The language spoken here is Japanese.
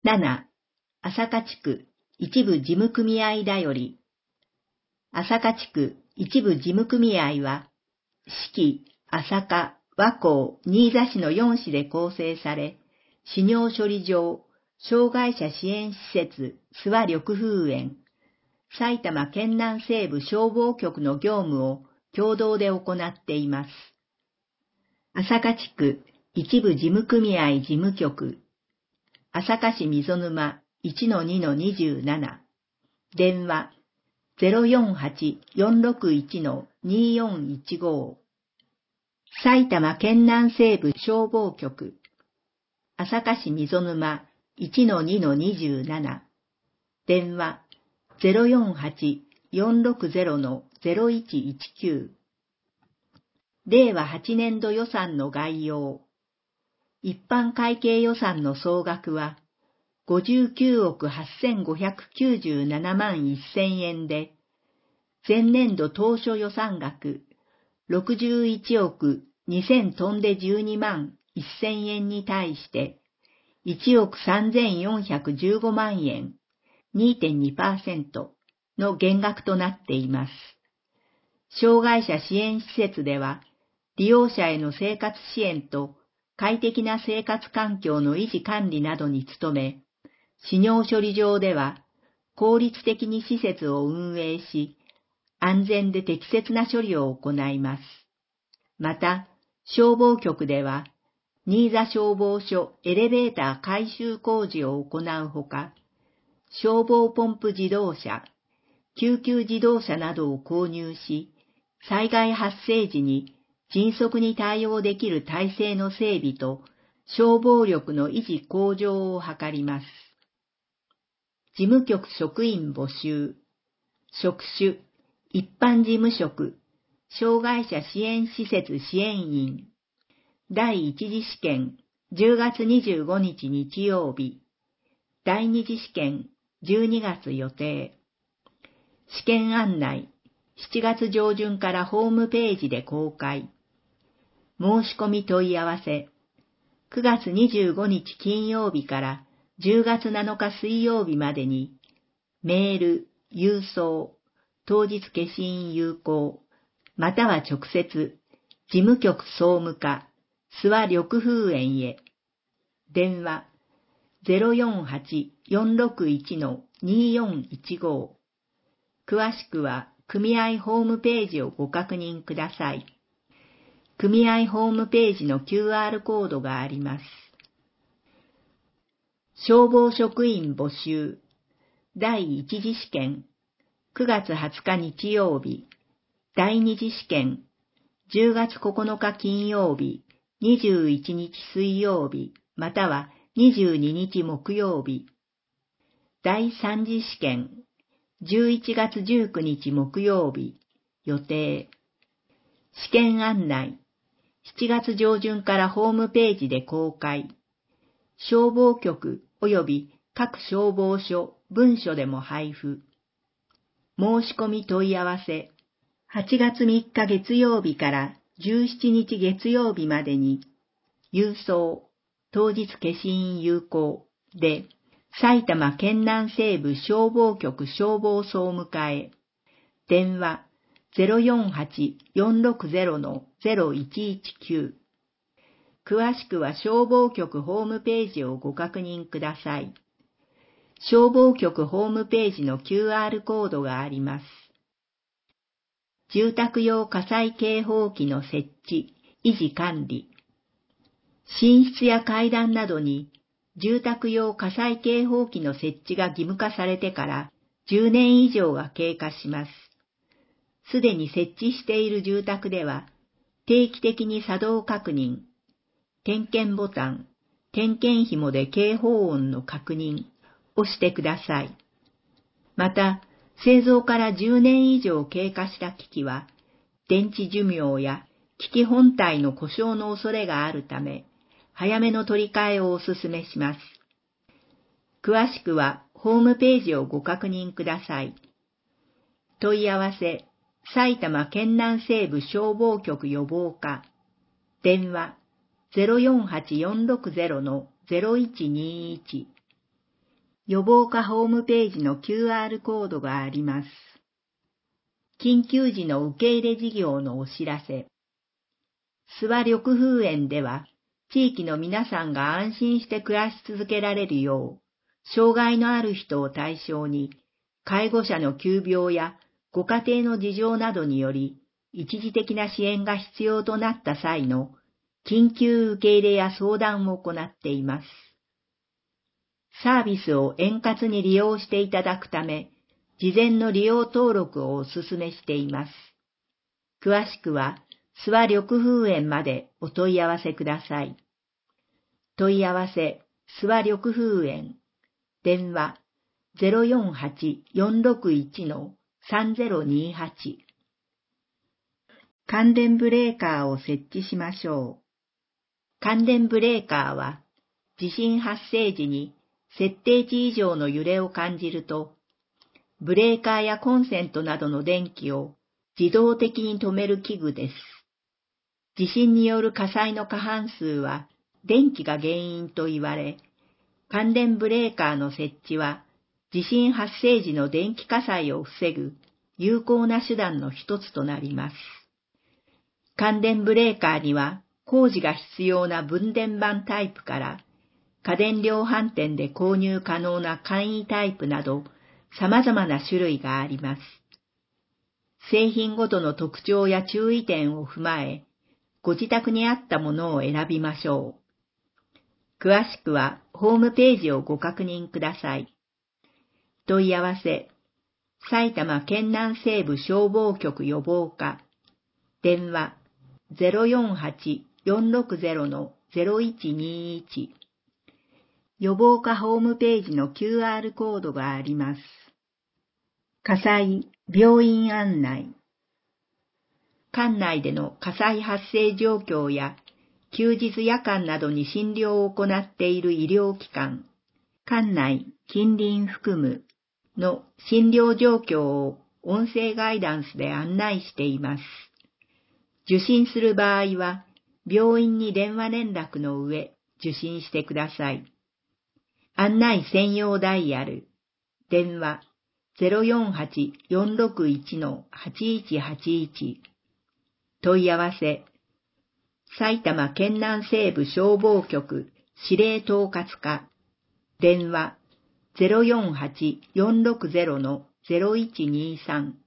7、朝霞地区一部事務組合だより。朝霞地区一部事務組合は、四季、朝霞、和光、新座市の4市で構成され、死尿処理場、障害者支援施設、諏訪緑風園、埼玉県南西部消防局の業務を共同で行っています。朝霞地区一部事務組合事務局、朝霞市溝沼 1-2-27、電話 048-461-2415、埼玉県南西部消防局、朝霞市溝沼 1-2-27、電話 048-460-0119。令和8年度予算の概要。一般会計予算の総額は59億8597万1000円で、前年度当初予算額61億2000飛んで12万1000円に対して1億3415万円 2.2% の減額となっています。障害者支援施設では利用者への生活支援と快適な生活環境の維持管理などに努め、死尿処理場では効率的に施設を運営し、安全で適切な処理を行います。また、消防局では、新座消防署エレベーター改修工事を行うほか、消防ポンプ自動車、救急自動車などを購入し、災害発生時に迅速に対応できる体制の整備と消防力の維持向上を図ります。事務局職員募集。職種、一般事務職、障害者支援施設支援員。第一次試験、10月25日日曜日。第二次試験、12月予定。試験案内、7月上旬からホームページで公開。申し込み問い合わせ。9月25日金曜日から10月7日水曜日までに、メール、郵送、当日消印有効、または直接、事務局総務課、諏訪緑風園へ。電話、048-461-2415。詳しくは、組合ホームページをご確認ください。組合ホームページの QR コードがあります。消防職員募集。第一次試験、9月20日日曜日。第二次試験、10月9日金曜日、21日水曜日、または22日木曜日。第三次試験、11月19日木曜日、予定。試験案内、7月上旬からホームページで公開。消防局及び各消防署、文書でも配布。申し込み問い合わせ。8月3日月曜日から17日月曜日までに、郵送、当日消印有効で、埼玉県南西部消防局消防総務課へ。電話、048-460-0119。詳しくは消防局ホームページをご確認ください。消防局ホームページの QR コードがあります。住宅用火災警報器の設置、維持管理。寝室や階段などに住宅用火災警報器の設置が義務化されてから10年以上が経過します。すでに設置している住宅では、定期的に作動確認、点検ボタン、点検紐で警報音の確認をしてください。また、製造から10年以上経過した機器は、電池寿命や機器本体の故障の恐れがあるため、早めの取り替えをお勧めします。詳しくはホームページをご確認ください。問い合わせ、埼玉県南西部消防局予防課。電話、048-460-0121。 予防課ホームページの QR コードがあります。緊急時の受け入れ事業のお知らせ。諏訪緑風園では、地域の皆さんが安心して暮らし続けられるよう、障害のある人を対象に、介護者の急病やご家庭の事情などにより、一時的な支援が必要となった際の緊急受け入れや相談を行っています。サービスを円滑に利用していただくため、事前の利用登録をお勧めしています。詳しくは、諏訪緑風園までお問い合わせください。問い合わせ、諏訪緑風園。電話、048-461-3028。感電ブレーカーを設置しましょう。感電ブレーカーは、地震発生時に設定値以上の揺れを感じると、ブレーカーやコンセントなどの電気を自動的に止める器具です。地震による火災の過半数は電気が原因と言われ、感電ブレーカーの設置は地震発生時の電気火災を防ぐ有効な手段の一つとなります。感電ブレーカーには工事が必要な分電盤タイプから家電量販店で購入可能な簡易タイプなど様々な種類があります。製品ごとの特徴や注意点を踏まえ、ご自宅に合ったものを選びましょう。詳しくはホームページをご確認ください。問い合わせ、埼玉県南西部消防局予防課、電話048-460-0121。予防課ホームページの QR コードがあります。火災、病院案内。管内での火災発生状況や、休日夜間などに診療を行っている医療機関、管内、近隣含むの診療状況を音声ガイダンスで案内しています。受診する場合は、病院に電話連絡の上、受診してください。案内専用ダイヤル、電話048-461-8181。問い合わせ、埼玉県南西部消防局司令統括課、電話048-460-0123。